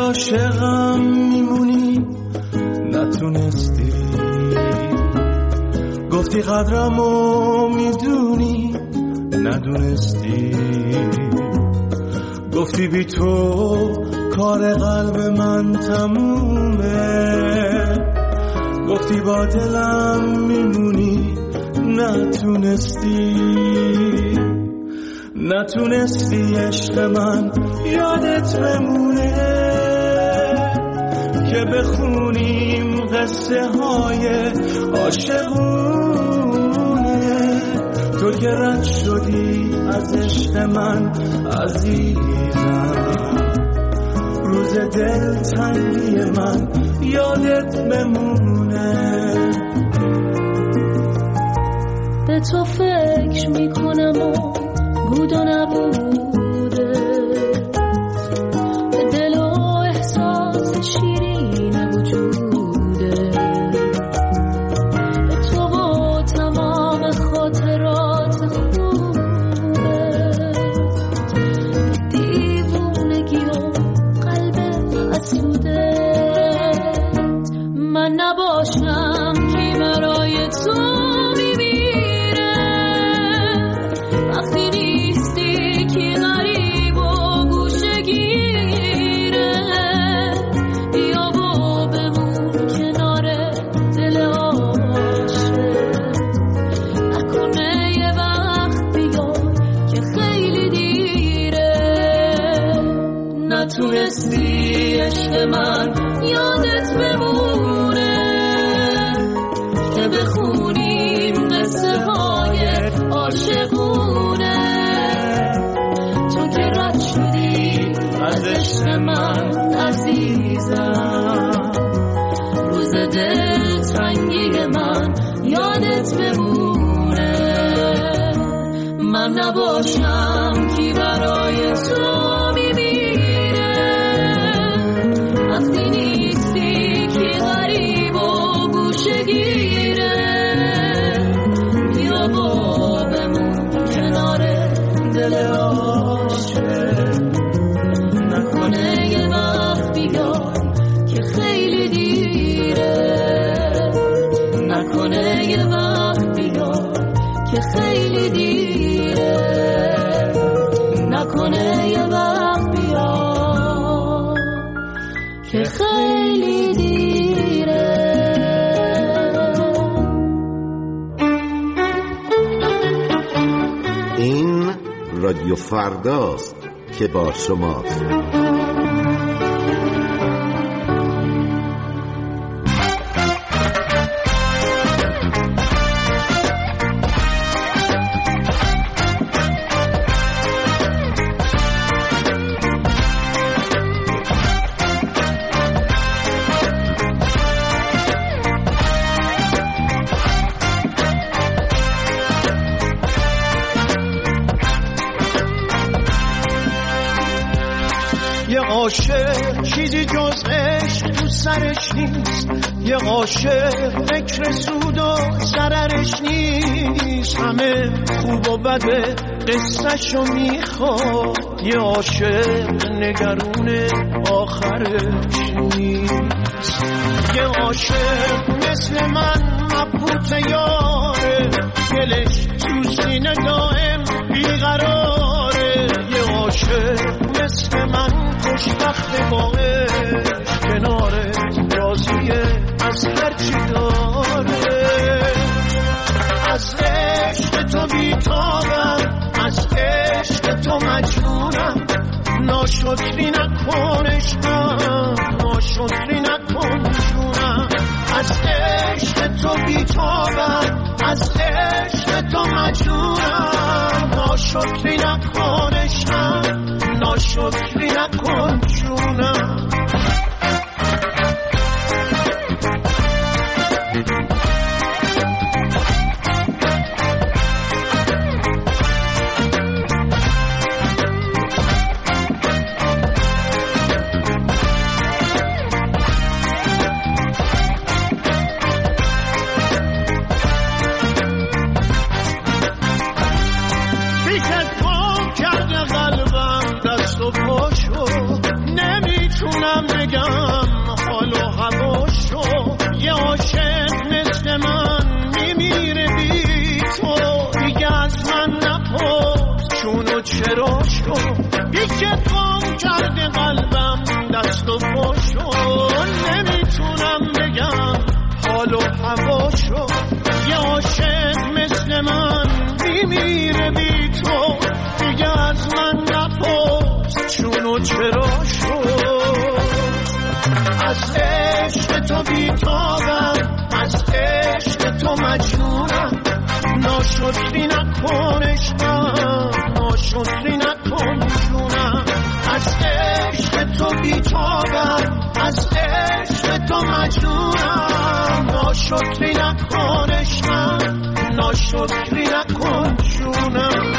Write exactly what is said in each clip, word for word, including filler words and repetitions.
عاشقم میمونی نتونستی، گفتی قدرمو میدونی ندونستی، گفتی بی تو کار قلب من تمومه، گفتی با دلم میمونی نتونستی، نتونستی عشق من یادت بمونه که بخونیم قصه های عاشقونه. تو که رد شدی از عشق من عزیزم، روز دل تنگی من یادت بمونه. به تو فکر میکنم و بود و نبوده، به دل و احساس شیرین وجوده، به تو و تمام خاطرات خوبه، دیوونگی و قلب حسوده. من نباشم کی برای تو نتونستی عشق من یادت بمونه که بخونیم قصه های عاشقونه. تو که رد شدی از عشق من عزیزم، روز دل تنگی من یادت بمونه. من نباشم کی برای تو نکنه یه وقت بیای که خیلی دیره، نکنه یه وقت بیای که خیلی دیره، نکنه یه وقت بیای که خیلی دیره. این رادیو فرداست که با شماست. یه عاشق چیزی جز عشق تو سرش نیست، یه عاشق فکر سود و ضررش نیست، همه خوب و بده قصه‌شو میخواد، یه عاشق نگرون آخرش نیست. یه عاشق مثل من مبهوت یاره، دلش تو سینه دائم بیقراره، یه عاشق مثل من خوشبخت با عشق، کناره راضیه از هرچی داره. از عشق تو بیتابم، از عشق تو مجنونم، ناشکری نکن عشقم، ناشکری نکن جونم. از عشق تو بیتابم، از عشق تو مجنونم، ناشکری نکن عشقم، ناشکری نکن جونم. نمیتونم بگم حال و هواشو، یه عاشق مثل من میمیره بی تو. دیگه از من نپرس چون و چرا شو، بیشه قام کرده قلبم دست و پاشو. نمیتونم بگم حال و هواشو، یه عاشق مثل من میمیره بی تو. دیگه از من نپرس چون و چرا شو. از عشق تو بیتابم، از عشق تو مجنونم. ناشکری نکن عشقم، ناشکری نکن جونم. از عشق تو بیتابم، از عشق تو مجنونم. ناشکری نکن عشقم، ناشکری نکن جونم.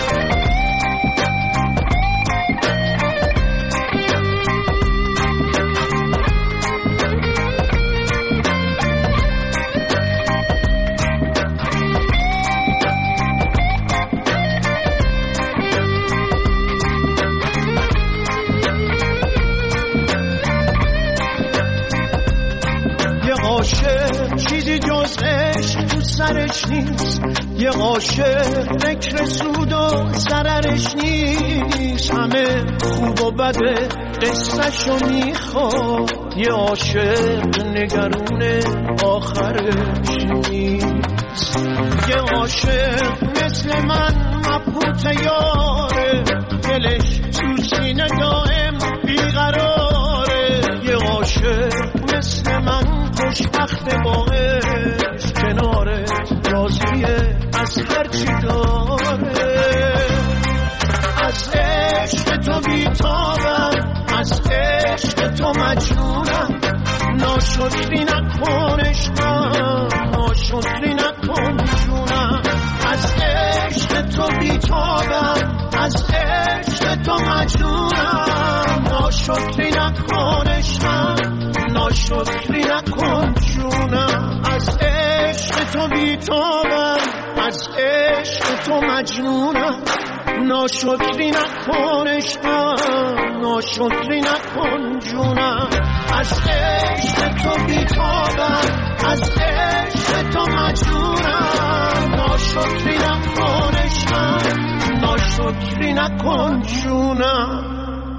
چیزی جز عشق تو سرش نیست، یه عاشق فکر سود و ضررش نیست. همه خوب و بده قصه‌شو میخواد، یه عاشق نگرون آخرش نیست. یه عاشق مثل من مبهوت یاره، دلش تو سینه دائم بیقراره. یه عاشق مثل من خوشبخت باش کناره، راضیه از هرچی داره. از عشق تو بیتابم، از عشق تو مجنونم. ناشکری نکن عشقم، ناشکری نکن جونم. از عشق تو بیتابم، از عشق تو مجنونم. ناشکری نکن عشقم، ناشکری نکن جونم. از عشق تو بیتابم، از عشق تو مجنونم. ناشکری نکن عشقم، ناشکری نکن جونم. از عشق تو بیتابم، از عشق تو مجنونم. ناشکری نکن عشقم، ناشکری نکن جونم.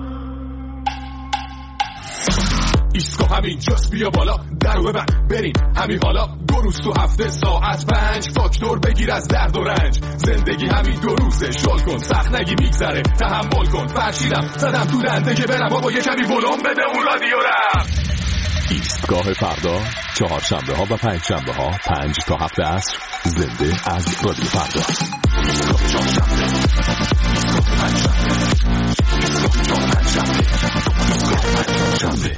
ایستگاه همین جاست، بیا بالا درو ببند بریم همین حالا. دو روز تو هفته ساعت پنج، فاکتور بگیر از درد و رنج. زندگی همین دو روزه، شل کن سخت نگی میگذره، تحمل کن. فرشیدم زدم تو دنده که برم بابا یه کمی ولوم بده اون رادیو رم. ایستگاه فردا چهارشنبه ها و پنج شنبه ها پنج تا هفت عصر زنده از رادیو فردا. ایستگاه چهارشنبه، ایستگاه پنجشنبه، ایستگاه چهارشنبه، ایستگاه پنجشنبه.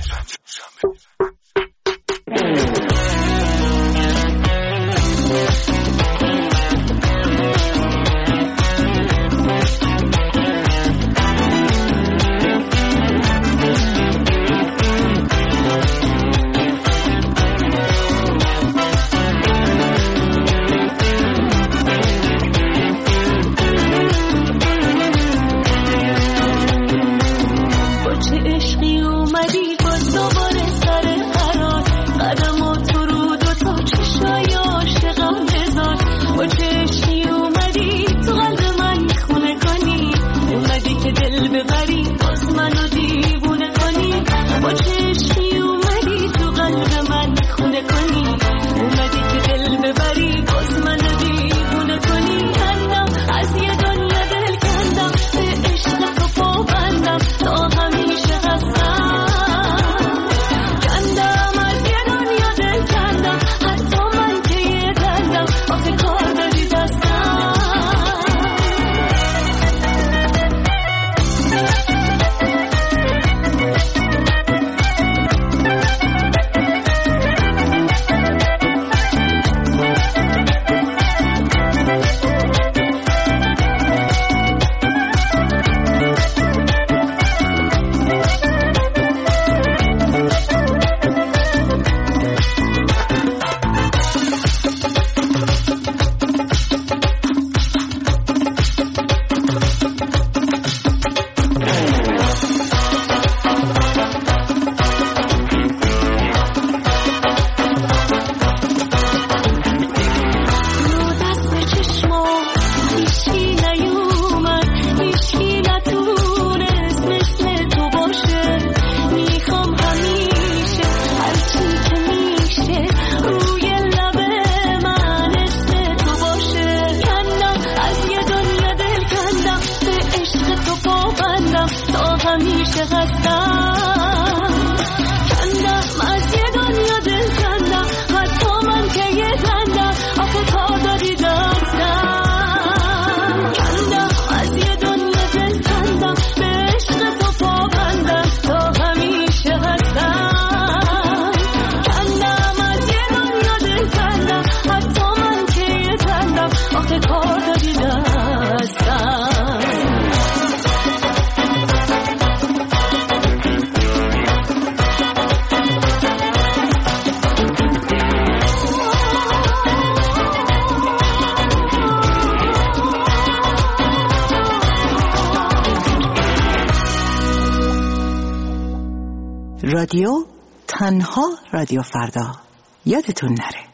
رادیو تنها رادیو فردا، یادتون نره.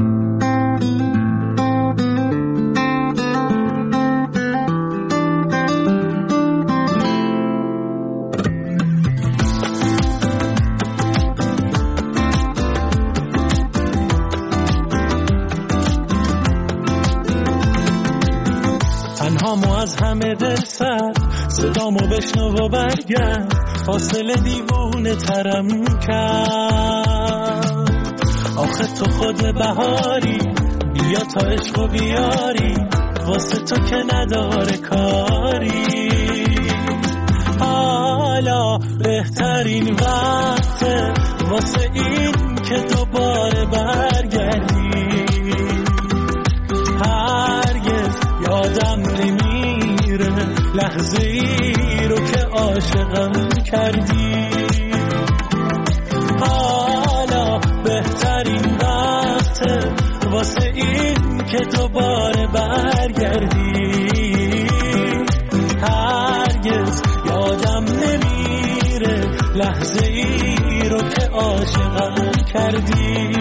تنهامو از همه دل سر، صدامو بشنو و برگرد، فاصله دیوونه ترم کرد. آخه تو خود بهاری، بیا تا عشق و بیاری، واسه تو که نداره کاری. حالا بهترین وقته واسه این که دوباره برگردی. هرگز یادم نمیره لحظه ای رو که عاشقم کردی. حالا بهترین وقته واسه این که دوباره برگردی. هرگز یادم نمیره لحظه ای رو که عاشقم کردی.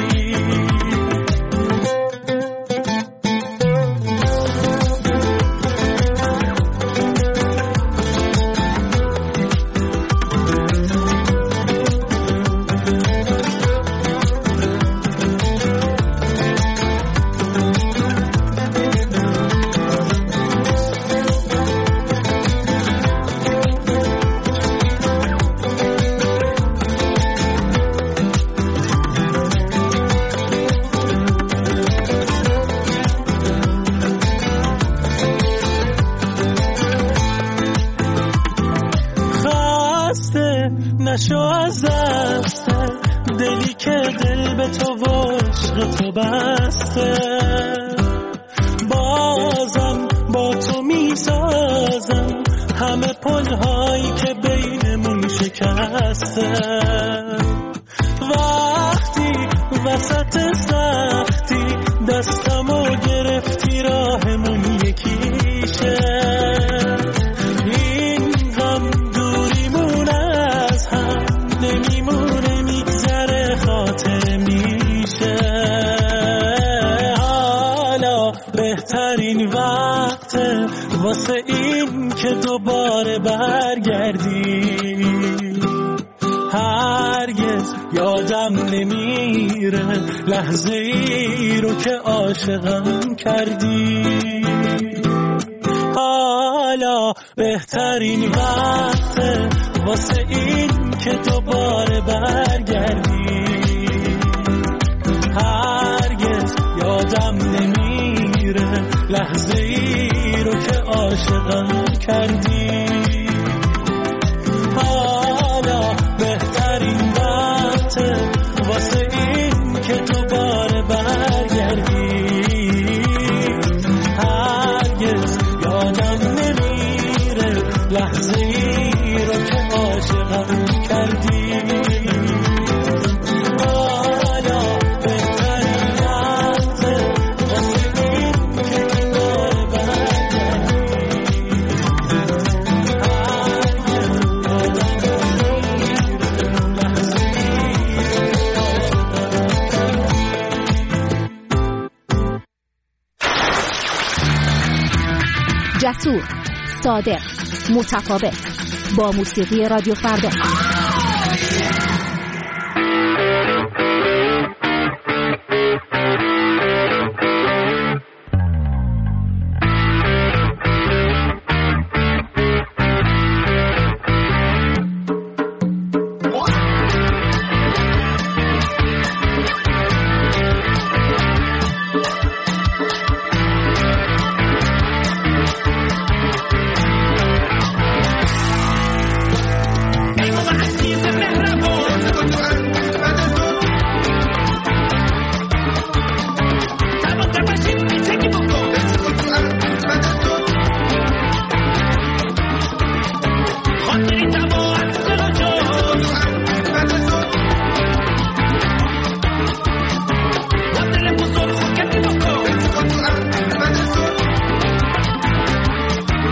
نشو از دست دلی که دل به تو و عشق تو بسته. بازم با تو میسازم همه پلهایی که بینمون شکسته. وقتی وسط سختی دستمو گرفتی راهمون یکیشه. این غم دوریمون از هم نمیمونه، میگذره خاطر میشه. حالا بهترین وقته واسه این که دوباره برگردی. هرگز یادم نمیره لحظه ای رو که عاشقم کردی. حالا بهترین وقته واسه این که دوباره برگردی. هرگز یادم نمیره لحظه ای رو که عاشقم کردی. حالا بهترین وقته واسه این که دوباره برگردی. هرگز یادم نمیره لحظه ای رو که عاشقم کردی. جسور، صادق، متفاوت، با موسیقی رادیو فردا.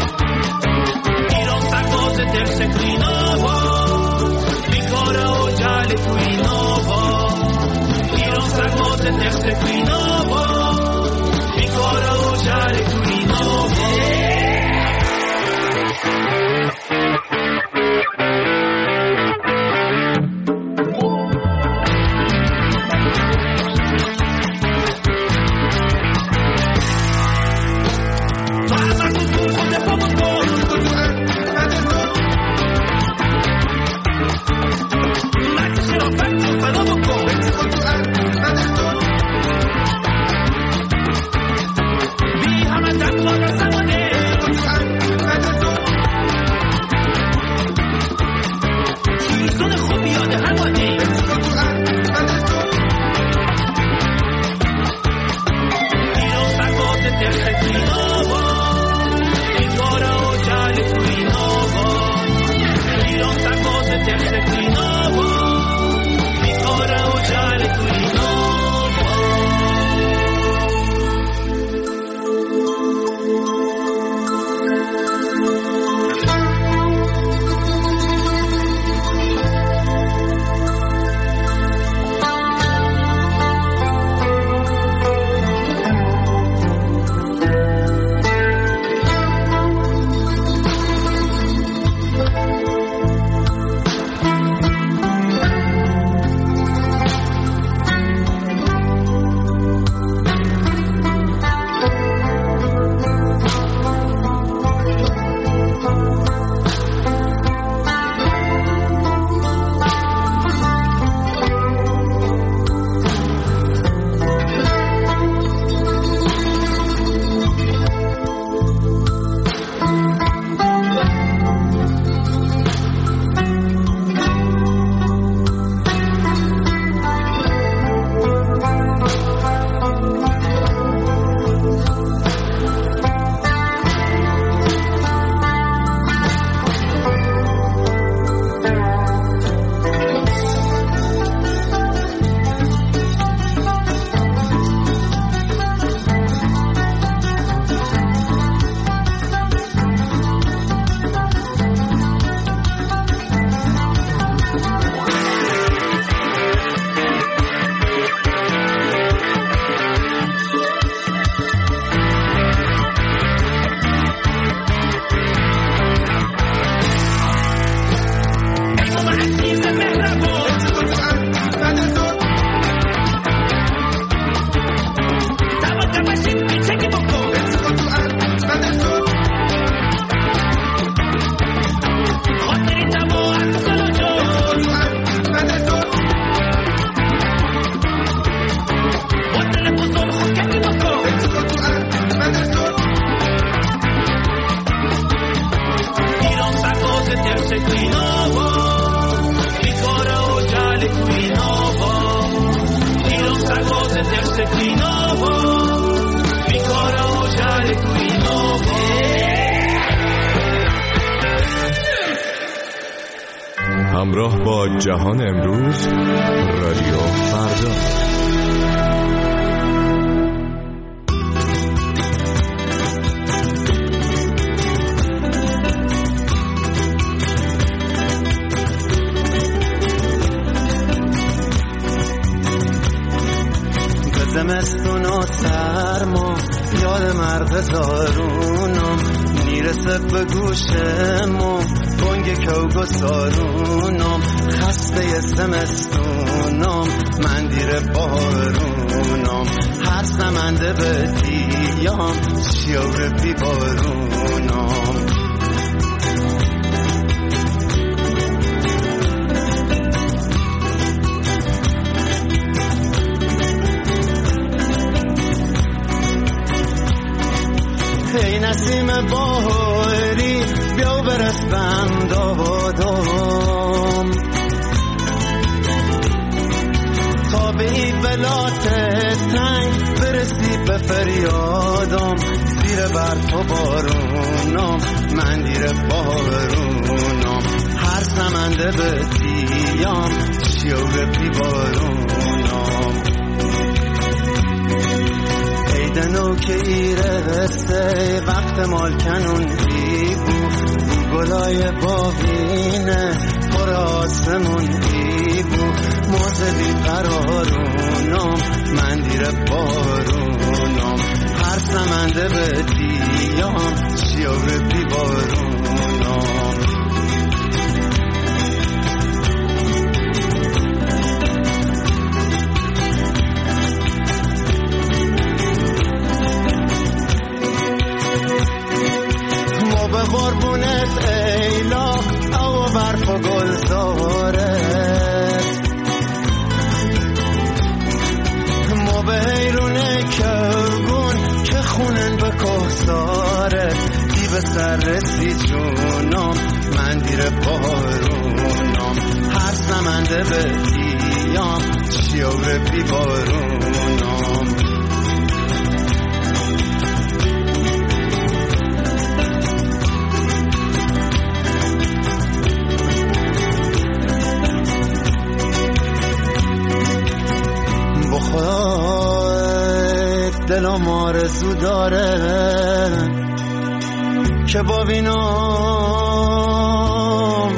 Declinavo, mi cora ho già جل توی نابا ایران سرباز نفت توی نابا بیکاره و جل توی نابا همراه با جهان امروز رادیو فردا. زمستون و سرما یاد مرغ زارونم میرسه به گوشمو بانگ کوگ و سارونم خسته زمستونم من دیر بارونم هر سمنده به دیام شیور بی بارونم ای نسیم بهاری بیا برس بندادم تا به این بلات تنگ برسی به فریادم زیر بر تو بارونم من دیر بارونم هر سمنده به دیام شیور بی بارونم دنو که ایره بسته وقت مال کنون بی بو گلای باقینه پر آسمون ای بو موزه بی قرارونم من دیر بارونم هر سمنده به دیام شیور بی بارونم ما به قربونت ایلا او برف و گلزاره ما به حیرونه کهگون که خونن به کهساره دی به سر رسی جونم من دیر بارونم هر سمنده به دیام شیور بی بارونم بخواد دلم آرزو داره که با بینام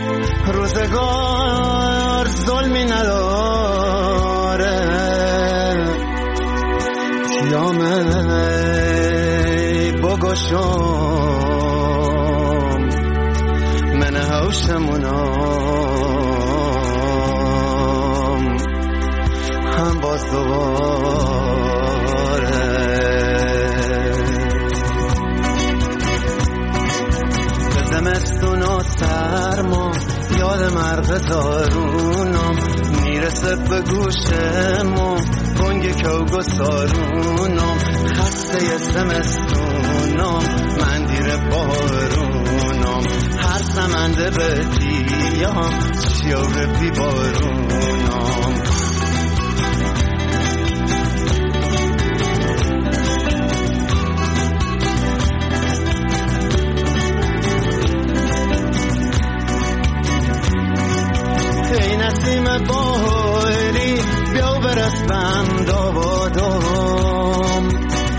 روزگار ظلمی نداره تیامه بگشم من هوشمونم هم باز دوباره به زمستون و سرما یاد مرغ زارونم میرسه به گوشمو گنگ کوگو سارونم خسته زمستونم من دیر بارونم هر سمنده به دیام شیور بی بارونم نسیم باری بیا برس بند آبادم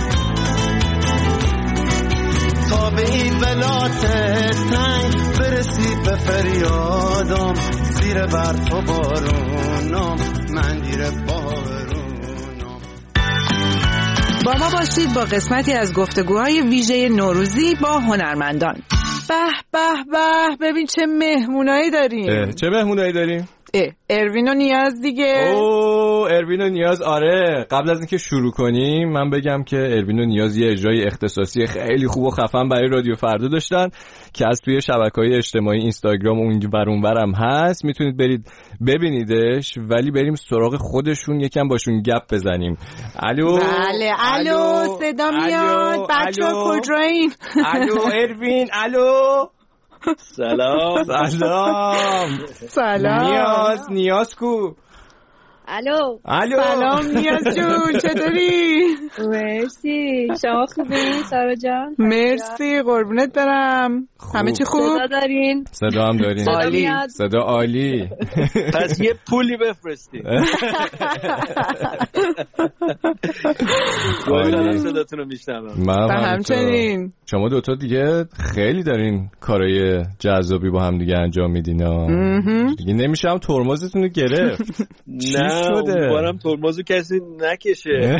تا به این ولات تنگ برسی به فریادم زیر برف و بارونم من دیر بارونم. با ما باشید با قسمتی از گفتگوهای ویژه نوروزی با هنرمندان. به به به ببین چه مهمونایی داریم. چه مهمونایی داریم؟ اروین و نیاز دیگه. اوه اروین و نیاز. آره قبل از اینکه شروع کنیم من بگم که اروین و نیاز یه اجرای اختصاصی خیلی خوب و خفن برای رادیو فردا داشتن که از توی شبکه‌های اجتماعی اینستاگرام اون ور اون ورم هست، میتونید برید ببینیدش. ولی بریم سراغ خودشون یکم باشون گپ بزنیم. الو. بله الو صدا میاد بچه‌ها کجایین؟ الو اروین. الو سلام. سلام. سلام. نیاز نیاز کو؟ الو. الو. سلام نیاز جون چطوری؟ مرسی. شما خوبین سارا جان؟ مرسی قربونت برم. همه چی خوب؟ صدا دارین؟ صدا هم دارین. عالی. صدا عالی. پس یه پولی بفرستین. عالی. صداتون رو میشنوم. من همچنین. شما دوتا دیگه خیلی دارین کارهای جذابی با هم دیگه انجام میدین ها. دیگه نمیشه هم ترمزتون رو گرفت. نه اونوارم ترمزو کسی نکشه.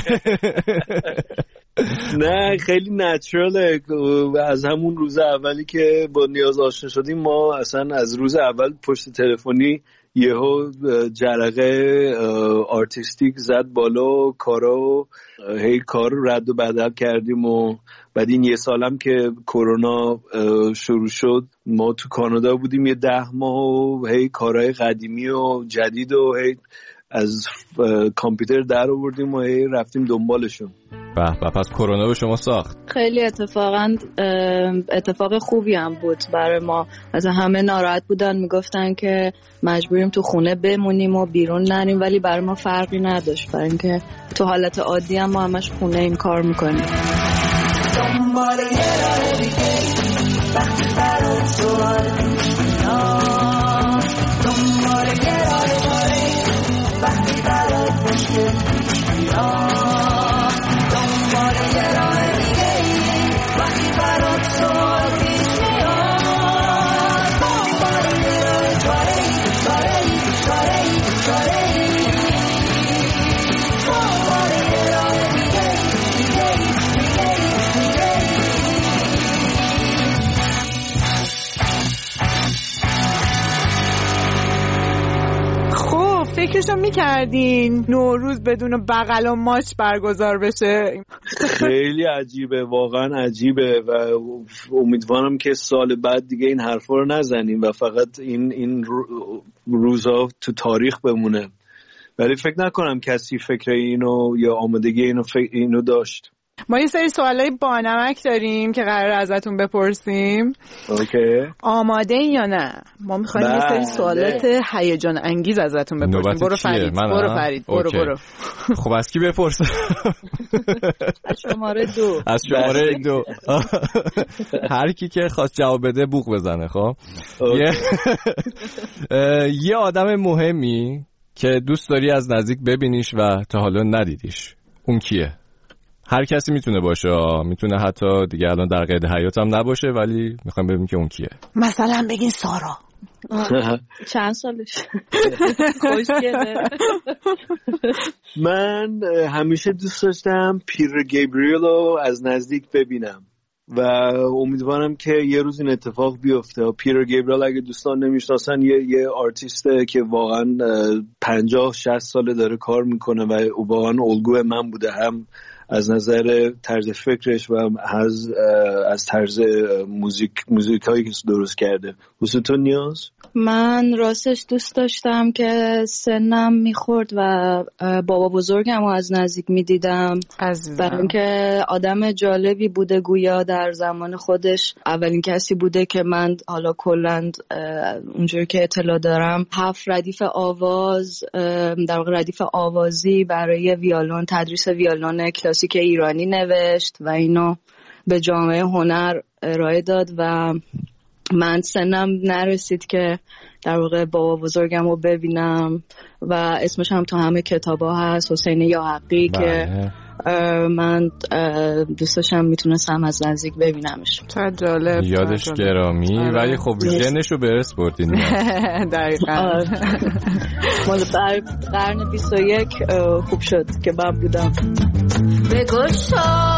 نه خیلی نچراله. از همون روز اولی که با نیاز آشنا شدیم ما اصلا از روز اول پشت تلفنی یهو جرقه آرتیستیک زد بالا، کارا هی کار رد و بدل کردیم و بعد این یه سالم که کرونا شروع شد ما تو کانادا بودیم یه ده ماه و هی کارهای قدیمی و جدید و هی از کامپیوتر در آوردیم و هی رفتیم دنبالشون. به به. پس کرونا به شما ساخت؟ خیلی اتفاقا اتفاق خوبی هم بود برای ما. از همه ناراحت بودن میگفتن که مجبوریم تو خونه بمونیم و بیرون نریم، ولی برای ما فرقی نداشت برای اینکه تو حالت عادی هم ما همش خونه این کار میکنیم. دنبال یه راه دیگه وقتی برات سوال میاد، دنبال یه راه دیگه وقتی برات مشکل میاد، دنبال یه راه دیگه وقتی برات سوال میاد. فکرشو میکردین نوروز بدون بغل و ماچ برگزار بشه؟ خیلی عجیبه، واقعا عجیبه و امیدوارم که سال بعد دیگه این حرفا رو نزنیم و فقط این این روزا تو تاریخ بمونه. ولی فکر نکنم کسی فکر اینو یا آمادگی اینو اینو داشت. ما یه سری سوالای بانمک داریم که قراره ازتون بپرسیم. اوکی. آماده این یا نه؟ ما میخوایم یه سری سوالات هیجان انگیز ازتون بپرسیم. برو فرید. برو فرید. برو برو. خب از کی بپرسم؟ از شماره دو. از شماره دو. هر کی که خواست جواب بده بوق بزنه. خب یه آدم مهمی که دوست داری از نزدیک ببینیش و تا حالا ندیدیش، اون کیه؟ هر کسی میتونه باشه، میتونه حتی دیگه الان در قید حیات هم نباشه، ولی میخوایم ببینیم که اون کیه. مثلا بگین سارا. چند سالش؟ خوشگله. من همیشه دوست داشتم پیر گیبریل رو از نزدیک ببینم و امیدوارم که یه روز این اتفاق بیفته. پیر گیبریل اگه دوستان نمیشناسن یه یه آرتیسته که واقعا پنجاه شصت ساله داره کار میکنه و واقعا الگوی من بوده، هم از نظر طرز فکرش و از از طرز موزیک موزیکایی که درست کرده. واسه تو نیاز؟ من راستش دوست داشتم که سنم میخورد و بابا بزرگم رو از نزدیک میدیدم، برای اینکه آدم جالبی بوده، گویا در زمان خودش اولین کسی بوده که من حالا کلند اونجوری که اطلاع دارم هفت ردیف آواز، در واقع ردیف آوازی برای ویولون، تدریس ویولون کلاسیک ایرانی نوشت و اینو به جامعه هنر ارائه داد و من سنم نرسید که در واقع بابا بزرگم رو ببینم و اسمش هم تو همه کتابا هست، حسین یاحقی، که من دوست داشتم میتونستم از نزدیک ببینمش. چقدر جالب، یادش گرامی. ولی خب ژنشو به ارث بردین. دقیقاً. مال قرن بیست و یک خوب شد که من بودم. به گشا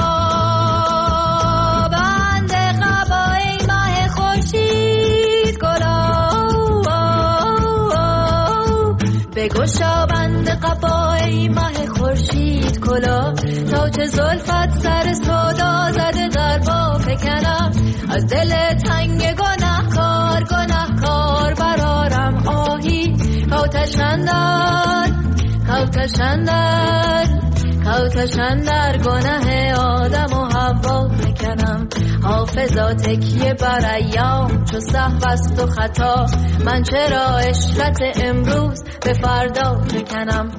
بند قبای ماه خورشید گلا، به گشا بند قبای ماه خورشید کلا، تا چه زلفت سر سودا زده غربا فکنم، از دل تنگ گناه کار گناه کار برارم آهی، کوتشندر کوتشندر کوتشندر گناه آدم و حوا فکنم، حافظا تکیه بر ایام چو سهو است و خطا، من چرا عشرت امروز به فردا فکنم.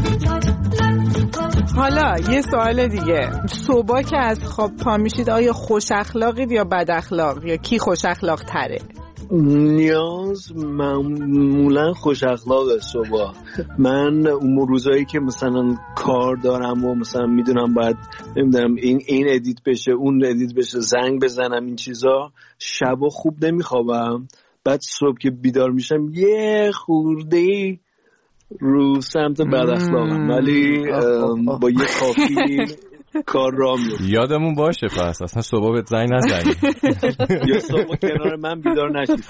حالا یه سوال دیگه، صبح که از خواب پا میشید آیا خوش اخلاقید یا بد اخلاق، یا کی خوش اخلاق تره؟ نیاز معمولا خوش اخلاقه صبح. من اون روزایی که مثلا کار دارم و مثلا میدونم باید نمیدونم این این ادیت بشه اون ادیت بشه زنگ بزنم این چیزا، شبا خوب نمیخوابم، بعد صبح که بیدار میشم یه خورده رو سمت بد اخلاقم، ولی با یه کافی کار را میفته. یادمون باشه پس اصلا صبح بهت زنگ نزنی یا صبح کنار من بیدار نشید.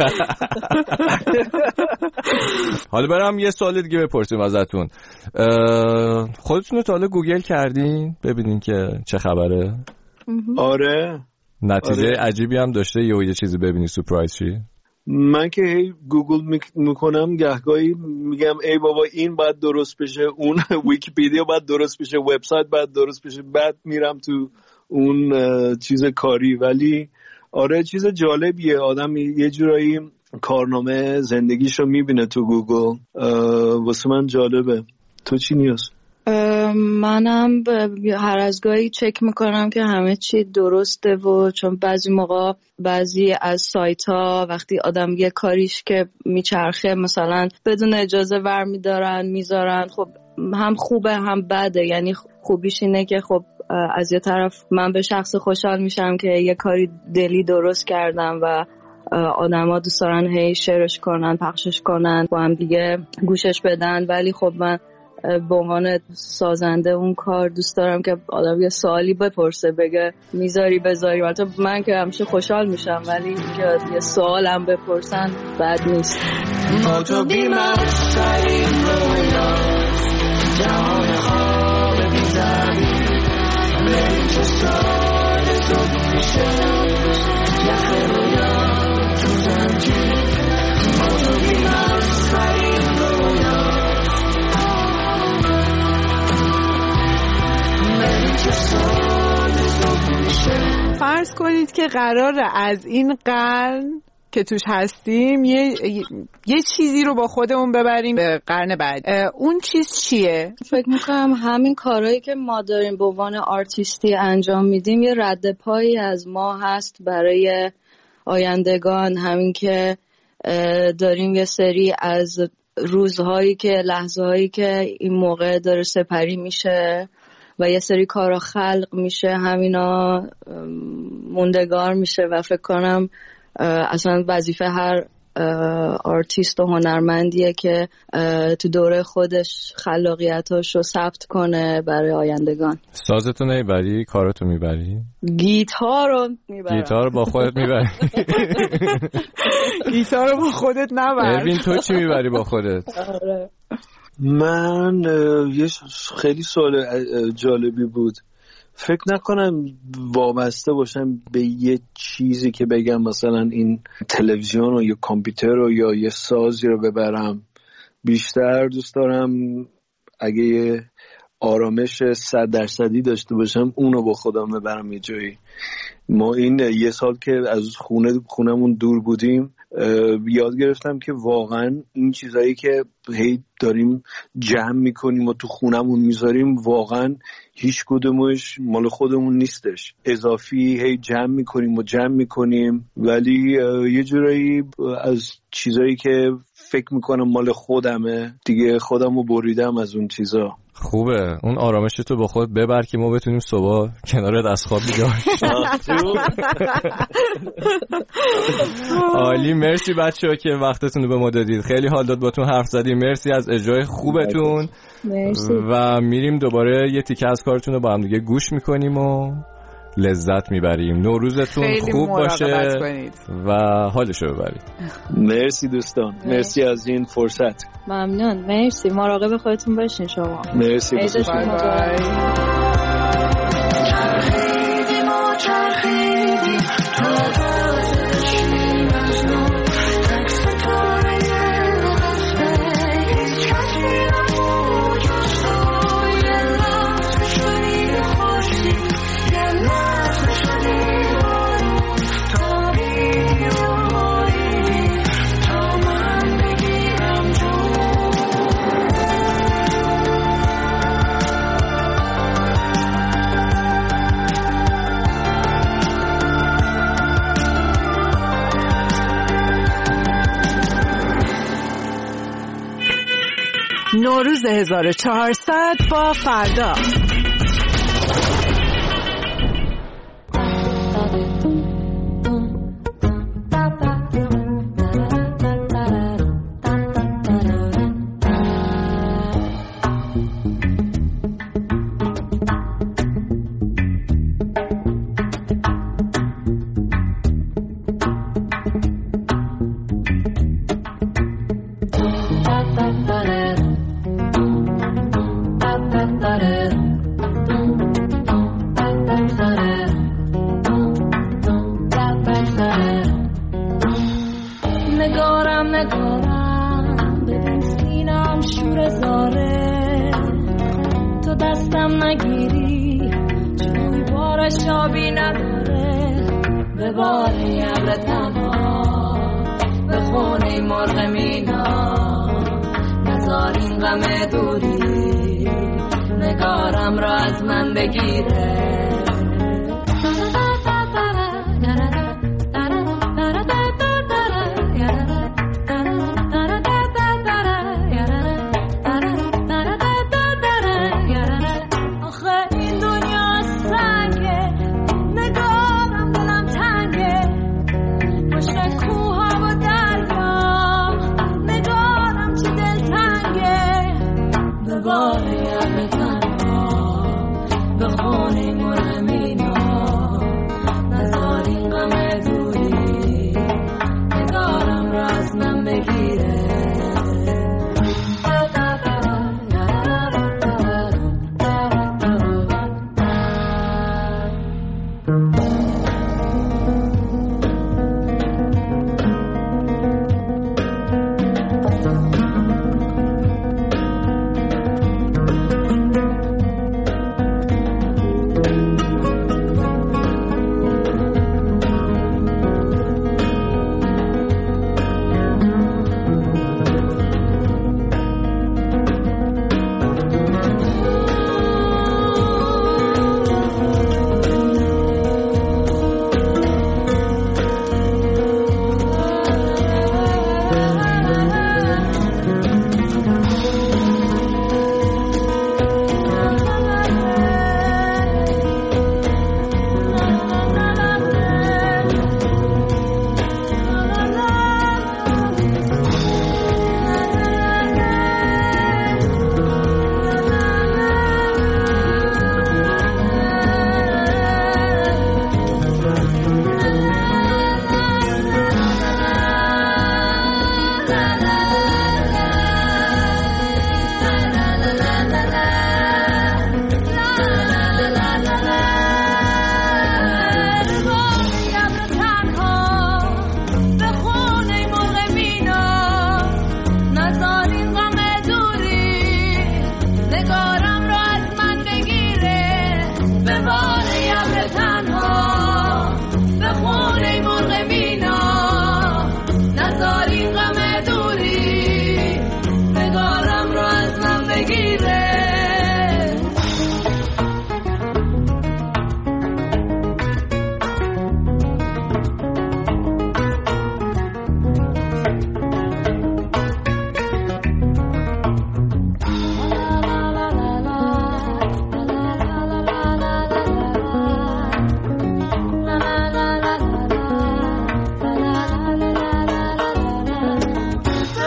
حالا برام یه سوال دیگه بپرسیم ازتون. خودتون رو تا حالا گوگل کردین ببینین که چه خبره؟ آره. نتیجه آره. عجیبی هم داشته یا یه چیزی ببینی سورپرایز شی؟ من که هی گوگل میکنم گهگاهی میگم ای بابا این باید درست بشه، اون ویکی‌پدیا باید درست بشه، وبسایت باید درست بشه، بعد میرم تو اون چیز کاری. ولی آره چیز جالبیه، آدم یه جورایی کارنامه زندگیشو میبینه تو گوگل. واسه من جالبه. تو چی نیست؟ منم هر از گاهی چک میکنم که همه چی درسته و چون بعضی موقع بعضی از سایت ها وقتی آدم یه کاریش که میچرخه مثلا بدون اجازه ور میدارن میذارن، خب هم خوبه هم بده. یعنی خوبیش اینه که خب از یه طرف من به شخص خوشحال میشم که یه کاری دلی درست کردم و آدم ها دوست دارن هی شیرش کنن، پخشش کنن، با هم دیگه گوشش بدن، ولی خب من به عنوان سازنده اون کار دوست دارم که آدم یه سوالی بپرسه بگه میذاری بذاری. البته من که همیشه خوشحال میشم ولی که یه سوالم بپرسن بد نیست. ما تو بیمست ترین رویا جهان خواب بیزمی بریم تو سال تو میشه یخ رویا تو زنجیر. ما تو بیمست ترین رویا بریم تو سال تو میشه. فرض کنید که قراره از این قرن که توش هستیم یه یه چیزی رو با خودمون ببریم به قرن بعد. اون چیز چیه؟ فکر میکنم همین کارهایی که ما داریم به عنوان آرتیستی انجام میدیم یه رد پایی از ما هست برای آیندگان. همین که داریم یه سری از روزهایی که لحظه هایی که این موقع داره سپری میشه و یه سری کارا خلق میشه همینا موندگار میشه و فکر کنم اصلا وظیفه هر آرتیست و هنرمندیه که تو دوره خودش خلاقیتاش رو ثبت کنه برای آیندگان. سازتو نمیبری؟ کاراتو میبری؟ گیتار رو میبرم. گیتار رو با خودت میبری؟ گیتار رو با خودت نبر. اروین تو چی میبری با خودت؟ من یه خیلی سوال جالبی بود. فکر نکنم وابسته باشم به یه چیزی که بگم مثلا این تلویزیون و یا کامپیوتر رو یا یه سازی رو ببرم. بیشتر دوست دارم اگه یه آرامش صد درصدی داشته باشم اونو با خودم ببرم یه جایی. ما این یه سال که از خونه خونمون دور بودیم یاد گرفتم که واقعا این چیزایی که هی داریم جمع میکنیم و تو خونمون میذاریم واقعا هیچ کدومش مال خودمون نیستش. اضافی هی جمع میکنیم و جمع میکنیم ولی یه جورایی از چیزایی که فکر میکنم مال خودمه دیگه خودمو بریدم از اون چیزا. خوبه اون آرامشتو با خود ببر که ما بتونیم صبح کنارت از خواب بیدار شیم. عالی، مرسی بچه‌ها که وقتتون رو به ما دادید. خیلی حال داد باتون حرف زدیم. مرسی از اجرای خوبتون. مرسی. و میریم دوباره یه تیکه از کارتون رو با هم دیگه گوش میکنیم و لذت میبریم. نوروزتون خوب باشه و حالشو ببرید. مرسی دوستان. مرسی از این فرصت. ممنون. مرسی. مراقب خودتون باشین شما. مرسی. بای بای. چرخیدیم و چرخیدیم تا داشتیم از نو تک ستاره هسته هیچ کسی نبود جز تو. یه لحظه شدیم خوشی یه لحظه شدیم بارون تابیدی و بایدی تا من بگیرم جون. نوروز هزار و چهارصد با فردا. نگارم نگارم ببین سینم شور زاره تو دستم نگیری چون بارش آبی نداره به باری ابر تنها به خونه مرغ مینا نزار این غم دوری نگارم را از من بگیره.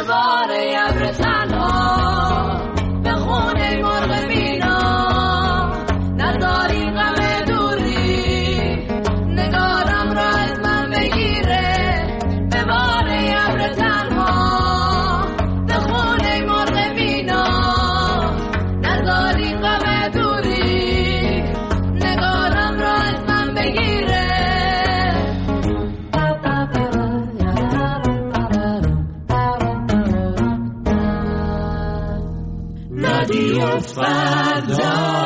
باره ابر تنها به خونه مرغ مینا نذاری غم دوری نگارم را از من بگیره به باره ابر تنها به خونه مرغ مینا نذاری غم دوری نگارم را از من بگیره رادیو فردا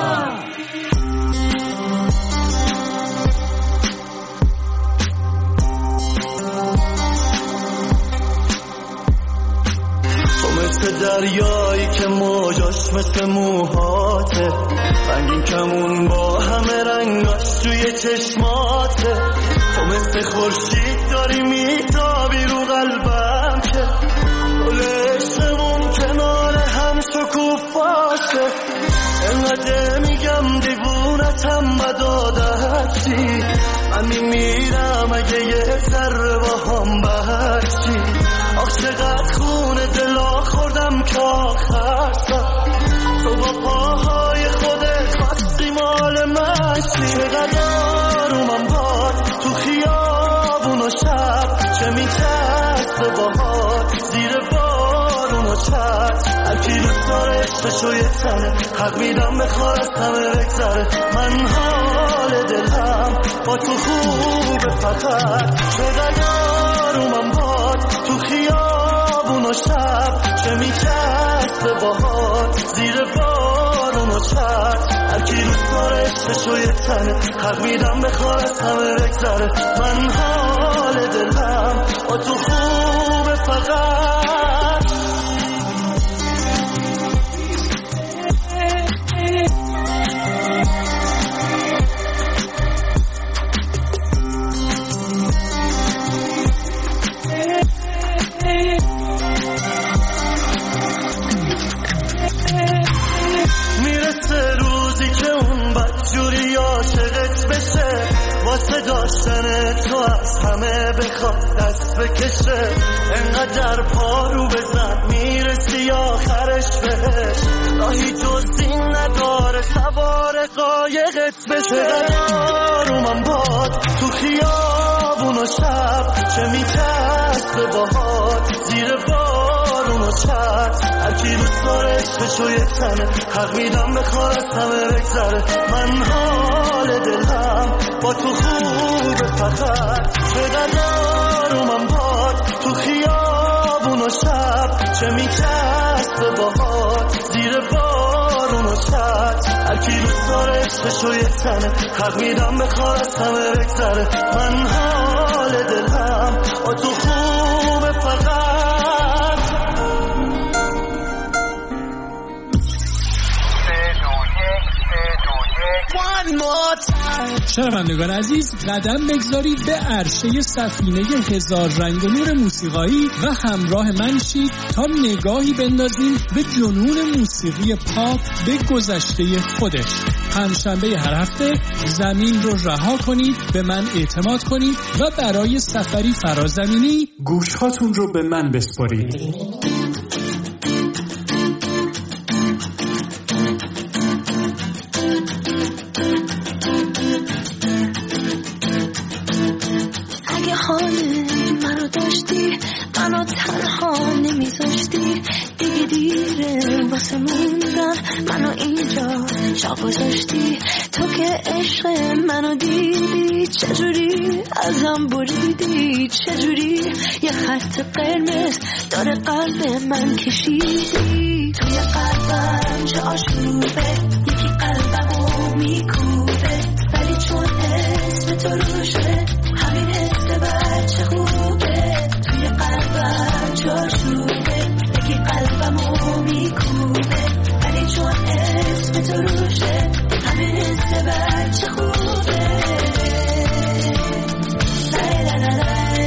دریایی که موجاش مثل موهاته رنگین کمون با همه رنگاش توی چشماته تو مثل خورشید داری میتابی رو قلبم که گل عشقمون کنار هم شکوفاشه انقدر میگم دیوونتم و دادتی من میمیرم اگه یه ذره با هم بچی آخ چقدر خونه دلا خوردم که آخر سر تو با پاهای خودت خواستی مال منشی چقدر آرومم باد تو خیابون و شب چه میچسته باهات زیر بارون و چت هرکی دوست داره عشقشو یه تنه حق میدم بخواد از همه بگذره من حال دلم با تو خوبه فقط چقدر آرومم باد تو خیابون و شب چه میچسته باهات زیر بارون و چت هرکی دوست داره عشقشو یه تنه حق میدم بخواد از همه بگذره من حال دلم با تو خوبه فقط واسه داشتن تو از همه بخواد دست بکشه انقدر پارو بزن میرسی آخرش بهش راهی جز این نداره سوار قایقت بشه آرومم باد تو خیابون و شب چه میچسته باهات زیر بارون و چت هرکی دوست داره عشقشو یه تنه حق میدم بخواد از همه بگذره من حال دلم با تو خوبه فقط چقدر آرومم باد تو خیابون و شب چه میچسته باهات زیر بارون و چت هرکی دوست داره عشقشو یه تنه حق میدم بخواد از همه بگذره من حال دلم با تو خوبه فقط شنوندگان عزیز قدم بگذارید به عرشه سفینه هزار رنگ و نور موسیقایی و همراه من شید تا نگاهی بندازیم به جنون موسیقی پاپ به گذشته خودش. پنجشنبه هر هفته زمین رو رها کنید، به من اعتماد کنید و برای سفری فرازمینی گوشهاتون رو به من بسپارید. منو داشتی منو تنها نمیذاشتی دیگه دیره واسه موندن منو اینجا جا گذاشتی تو که عشق منو دیدی چجوری ازم بریدی چجوری یه خط قرمز داره قلب من کشیدی توی قلبم چه آشوبه یکی قلبمو میکوبه ولی چون اسم تو روشه همین حس بچه خوبه توی قلبم جاشوبه یکی قلبمو میکوبه ولی چون اسم تو روشه همین حس بچه خوبه لای لای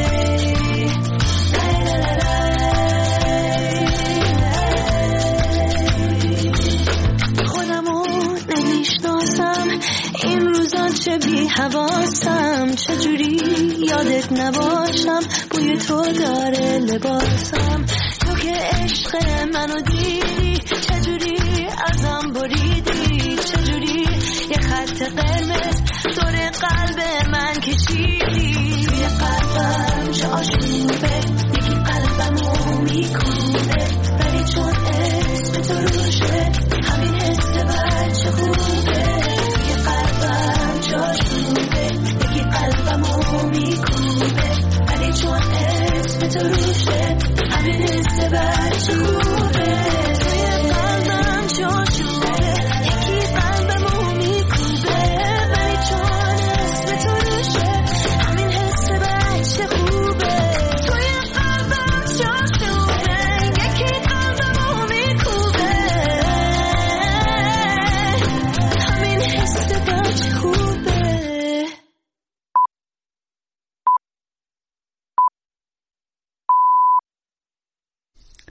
لای خودمو نمیشناسم این روزا چه بی حواسم چجوری یادت نباشم بوی تو داره لباسم تو که منو دیدی چجوری ازم بریدی چجوری یه خط قرمز دور قلب